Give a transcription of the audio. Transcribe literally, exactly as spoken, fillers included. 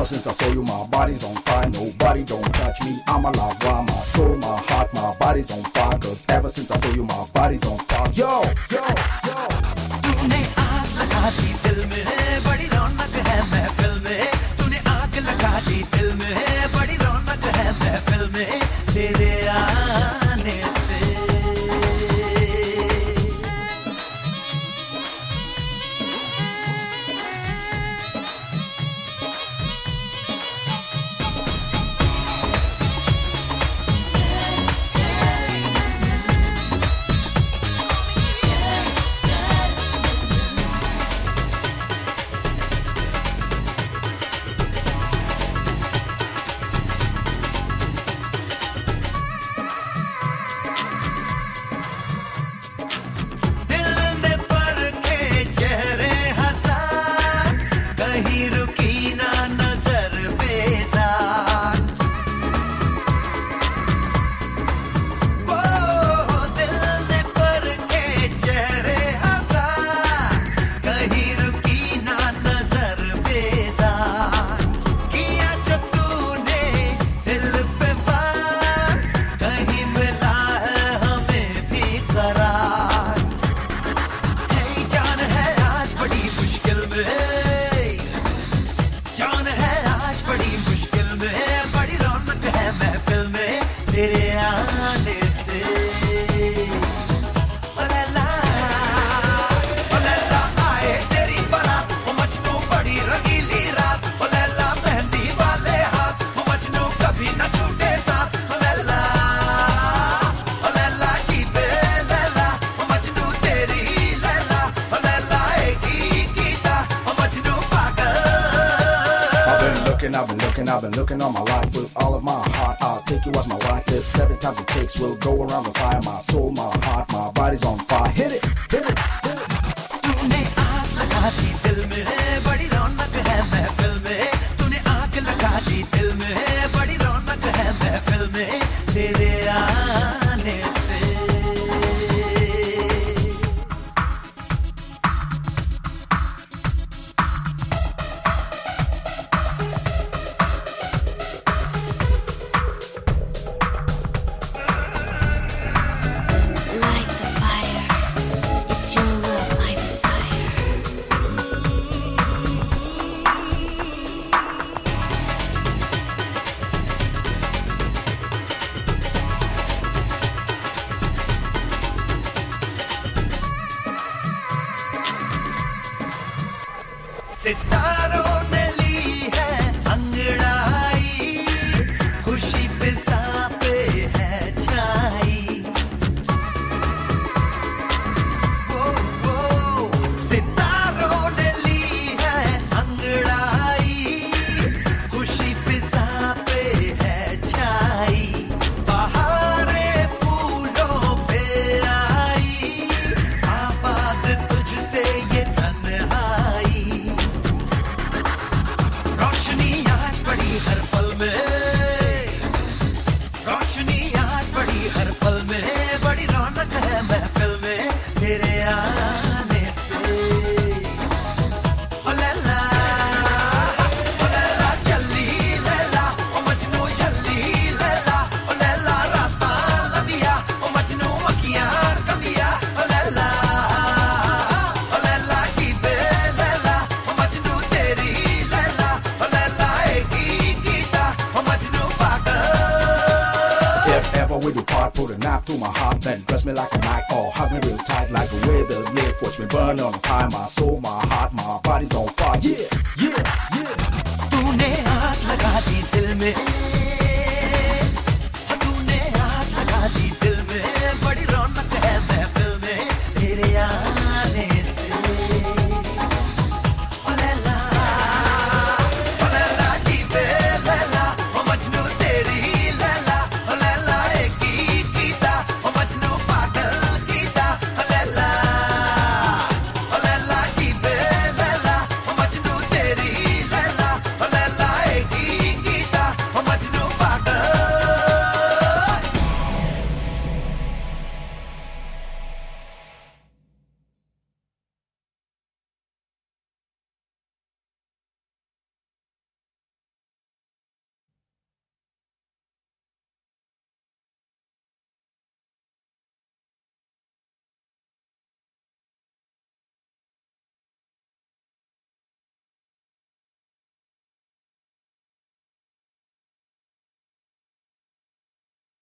since I saw you, my body's on fire. Nobody don't touch me. I'm alive. Why my soul, my heart, my body's on fire. Cause ever since I saw you, my body's on fire. Yo, yo, yo. तूने आग लगा दी दिल में, बड़ी रौनक है महफिल में. तूने आग लगा दी दिल में, बड़ी रौनक है महफिल में. तेरे आने से I've been looking, I've been looking all my life with all of my heart. I'll take you as my wife. If seven times it takes, we'll go around the fire. My soul, my heart, my body's on fire. Hit it, hit it, hit it. तूने आग लगा दी दिल में, बड़ी रौनक है महफिल में. तूने आग लगा दी दिल में, बड़ी रौनक है महफिल में. तेरे आने से सितारों ने ली है अंगड़ाई, खुशी फिजा पे है छाई. वो वो सितारों ने ली है अंगड़ाई, खुशी फिजा पे है छाई. बहारें फूलों पे आई, आबाद तुझसे ये तन्हाई. रोशनी आज बड़ी हर पल में, रोशनी आज बड़ी हर पल में. बड़ी रौनक है महफिल में तेरे आने से. ओ लैला, ओ लैला चली लैला, ओ मजनू चली लैला. ओ लैला राता लंबिया, ओ मजनू मखियां कबिया. ओ लैला, ओ लैला जीबे लैला, ओ मजनू तेरी लैला. ओ लैला एकी गीता, ओ मजनू पागल. If ever we depart, put a knife to my heart, then press me like a knife, or hug me real tight like the way the live. Watch me burn on fire. My soul, my heart, my body's on fire. Yeah.